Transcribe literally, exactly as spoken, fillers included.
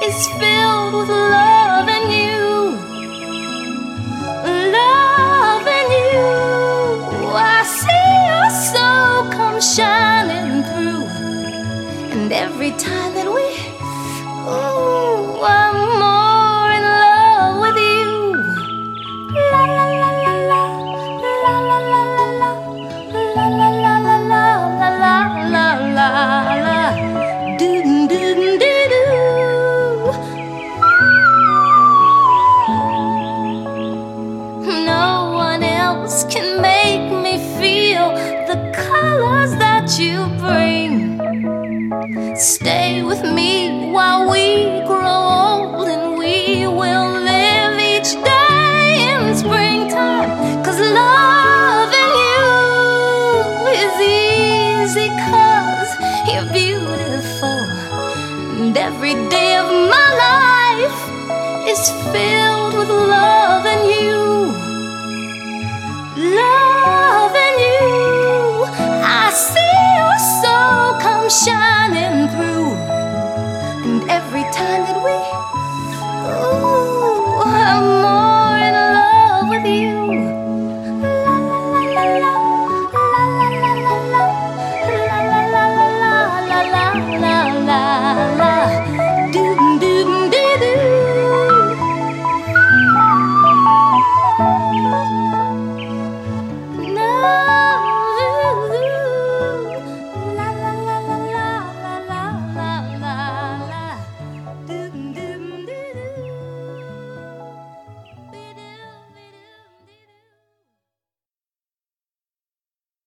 is filled with love and you, love and you. I see your soul come shining through, and every time that we, ooh, I'm more in love with you. La la la la la, la la la la la, la la la la la, la la la la. Do do do do. No one else can make me feel the colors that you bring. Stay with me while we grow old, and we will live each day in springtime. 'Cause loving you is easy, 'cause you're beautiful, and every day of my life is filled with love and you, love and you. I see your soul come shining through, and every time that we, ooh, I'm more in love with you. La la la la la, la la la la la, la la la la la la la, do do do do.